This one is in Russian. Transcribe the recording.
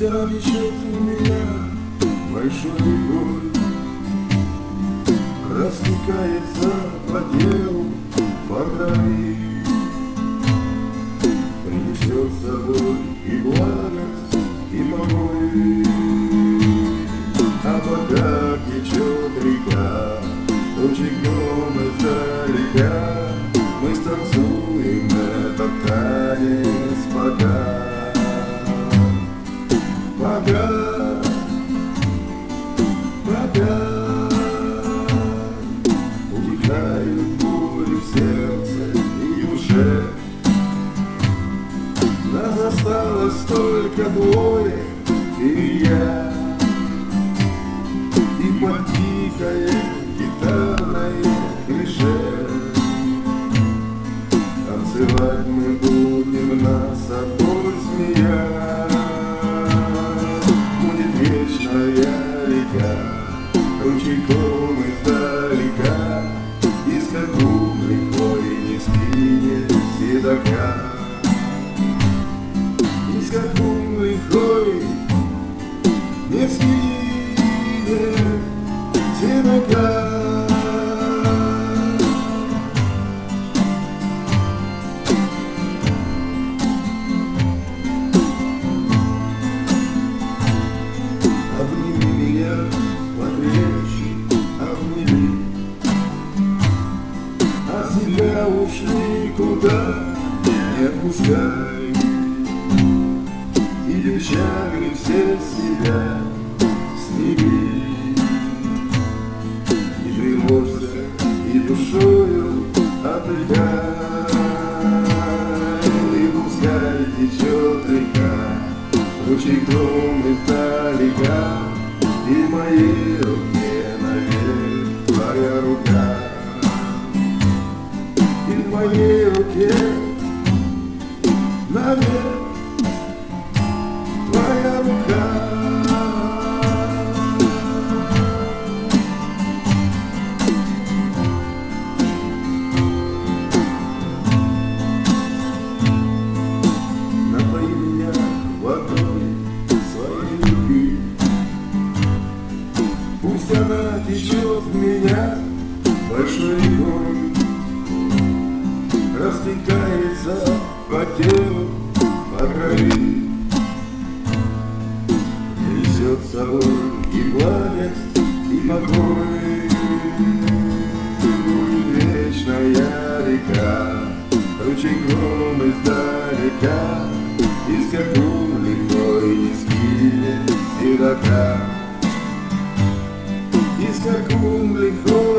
Пусть она течет у меня большой рекой, растекается по телу, по крови, принесет с собой и благость, и покой. А пока течет река, ручейком издалека, мы станцуем этот танец пока. Пока утихает буря в сердце и душе. Нас осталось только двое, ты и я, и под тихое гитарное клише танцевать мы будем, нас собой смея. Вечная река, ручейком издалека, и скакун лихой не скинет седока. И скакун лихой не скинет седока. Обними меня покрепче, обними, от себя ушли куда не отпускай. И девчонки все себя сними, и тревожься, и душою отдыхай. И пускай течет река, ручейком издалека, и в моей руке навек твоя рука. И в моей руке навек твоя рука. Напои меня водой своей любви, пусть она течет в меня большой рекой, растекается по телу, по крови, несет с собой и благость, и покой. Вечная река, ручейком издалека, и скакун лихой не скинет седока. И скакун лихой